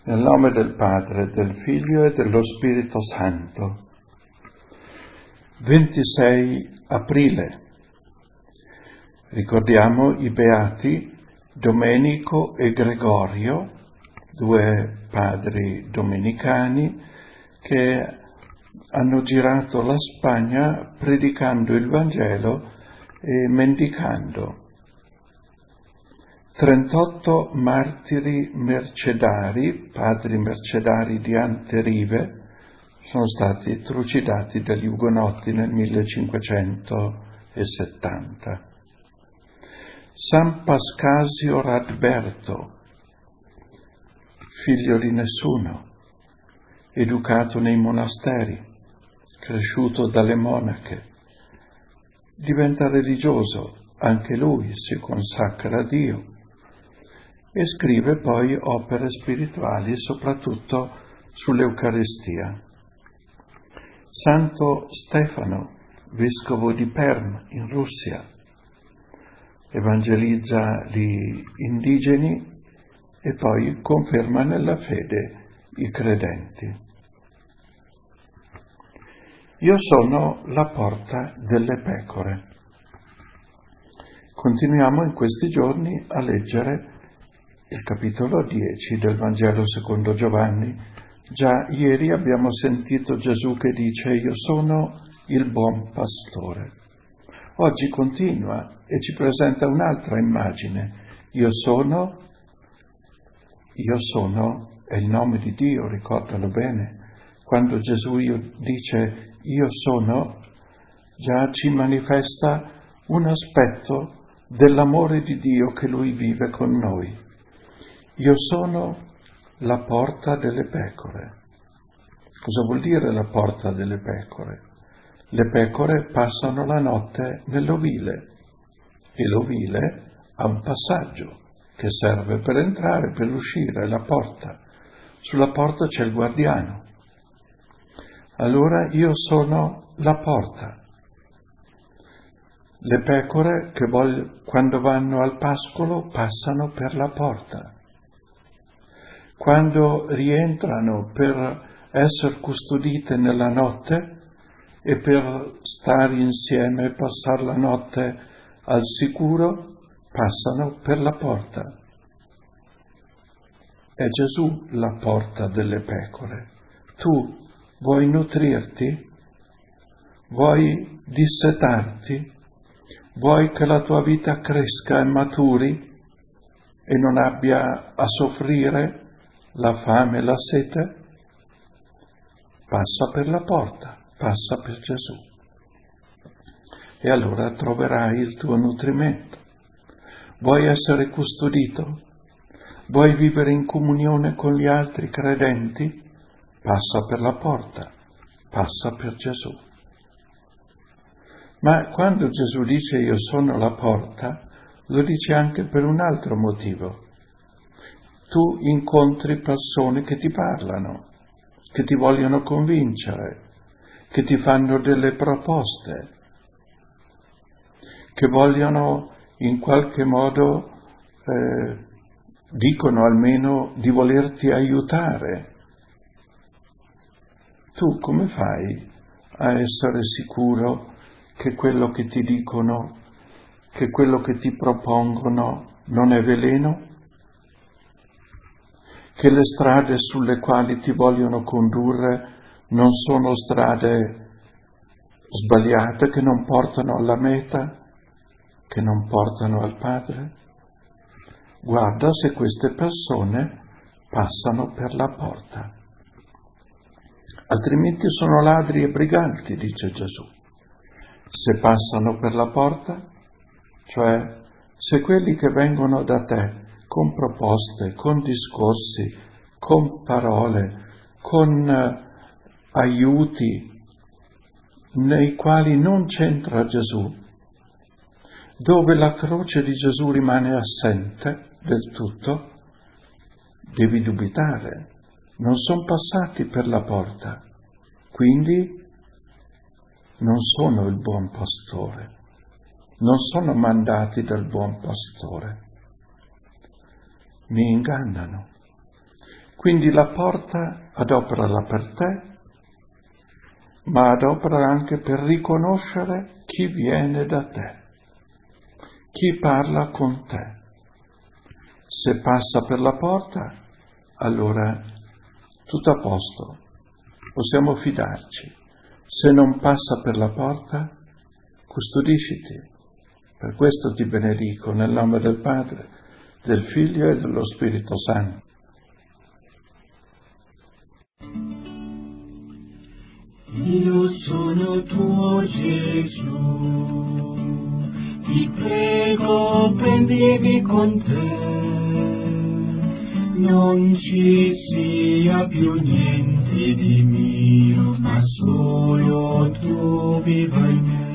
Nel nome del Padre, del Figlio e dello Spirito Santo. 26 aprile. Ricordiamo i beati Domenico e Gregorio, due padri domenicani che hanno girato la Spagna predicando il Vangelo e mendicando. 38 martiri mercedari, padri mercedari di Anterive, sono stati trucidati dagli Ugonotti nel 1570. San Pascasio Radberto, figlio di nessuno, educato nei monasteri, cresciuto dalle monache, diventa religioso, anche lui si consacra a Dio e scrive poi opere spirituali, soprattutto sull'Eucaristia. Santo Stefano, vescovo di Perm in Russia, evangelizza gli indigeni e poi conferma nella fede i credenti. Io sono la porta delle pecore. Continuiamo in questi giorni a leggere il capitolo 10 del Vangelo secondo Giovanni. Già ieri abbiamo sentito Gesù che dice: io sono il buon pastore. Oggi continua e ci presenta un'altra immagine. Io sono è il nome di Dio, ricordalo bene. Quando Gesù dice io sono, già ci manifesta un aspetto dell'amore di Dio che Lui vive con noi. Io sono la porta delle pecore. Cosa vuol dire la porta delle pecore? Le pecore passano la notte nell'ovile e l'ovile ha un passaggio che serve per entrare, per uscire, la porta. Sulla porta c'è il guardiano. Allora io sono la porta. Le pecore quando vanno al pascolo passano per la porta. Quando rientrano per essere custodite nella notte e per stare insieme e passare la notte al sicuro, passano per la porta. È Gesù la porta delle pecore. Tu vuoi nutrirti? Vuoi dissetarti? Vuoi che la tua vita cresca e maturi e non abbia a soffrire la fame e la sete? Passa per la porta, passa per Gesù. E allora troverai il tuo nutrimento. Vuoi essere custodito? Vuoi vivere in comunione con gli altri credenti? Passa per la porta, passa per Gesù. Ma quando Gesù dice io sono la porta, lo dice anche per un altro motivo. Tu incontri persone che ti parlano, che ti vogliono convincere, che ti fanno delle proposte, che vogliono in qualche modo, dicono almeno di volerti aiutare. Tu come fai a essere sicuro che quello che ti dicono, che quello che ti propongono non è veleno? Che le strade sulle quali ti vogliono condurre non sono strade sbagliate, che non portano alla meta, che non portano al Padre? Guarda se queste persone passano per la porta. Altrimenti sono ladri e briganti, dice Gesù. Se passano per la porta, cioè se quelli che vengono da te con proposte, con discorsi, con parole, con aiuti nei quali non c'entra Gesù, dove la croce di Gesù rimane assente del tutto, devi dubitare. Non sono passati per la porta, quindi non sono il buon pastore, non sono mandati dal buon pastore. Mi ingannano. Quindi la porta adoperala per te, ma adopera anche per riconoscere chi viene da te, chi parla con te. Se passa per la porta, allora tutto a posto, possiamo fidarci. Se non passa per la porta, custodisciti. Per questo ti benedico nel nome del Padre, del Figlio e dello Spirito Santo. Io sono tuo Gesù, ti prego prendimi con te, non ci sia più niente di mio, ma solo tu viva in me.